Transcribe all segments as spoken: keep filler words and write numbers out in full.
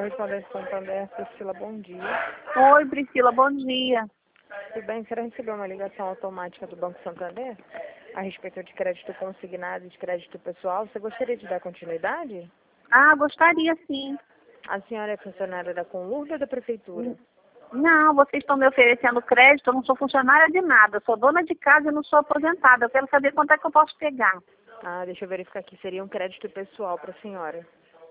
Correspondente Santander, Priscila, bom dia. Oi, Priscila, bom dia. Tudo bem? Será receber uma ligação automática do Banco Santander a respeito de crédito consignado e de crédito pessoal? Você gostaria de dar continuidade? Ah, gostaria sim. A senhora é funcionária da Conlurb ou da Prefeitura? Não, vocês estão me oferecendo crédito, eu não sou funcionária de nada, eu sou dona de casa e não sou aposentada. Eu quero saber quanto é que eu posso pegar. Ah, deixa eu verificar aqui. Seria um crédito pessoal para a senhora.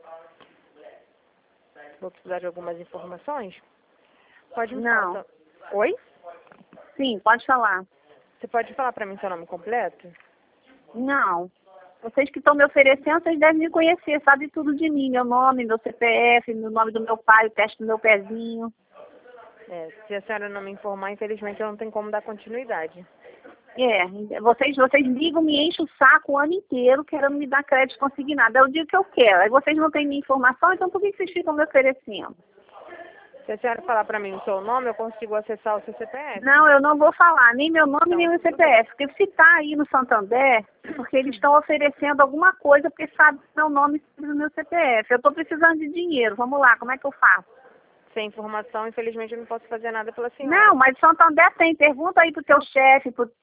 Vou precisar de algumas informações? Pode me Não. falar. Oi? Sim, pode falar. Você pode falar para mim seu nome completo? Não. Vocês que estão me oferecendo, vocês devem me conhecer, sabe tudo de mim, meu nome, meu C P F, meu nome do meu pai, o teste do meu pezinho. É, se a senhora não me informar, infelizmente eu não tenho como dar continuidade. É, vocês, vocês ligam, me enchem o saco o ano inteiro querendo me dar crédito consignado. É o dia que eu quero. Aí vocês não têm minha informação, então por que vocês ficam me oferecendo? Se a senhora falar para mim o seu nome, eu consigo acessar o seu C P F. Não, eu não vou falar nem meu nome, Então, nem meu tudo C P F. Porque se está aí no Santander, porque eles estão oferecendo alguma coisa, porque sabe meu nome e o meu C P F. Eu estou precisando de dinheiro. Vamos lá, como é que eu faço? Sem informação, infelizmente eu não posso fazer nada pela senhora. Não, mas Santander tem. Pergunta aí pro teu chefe, pro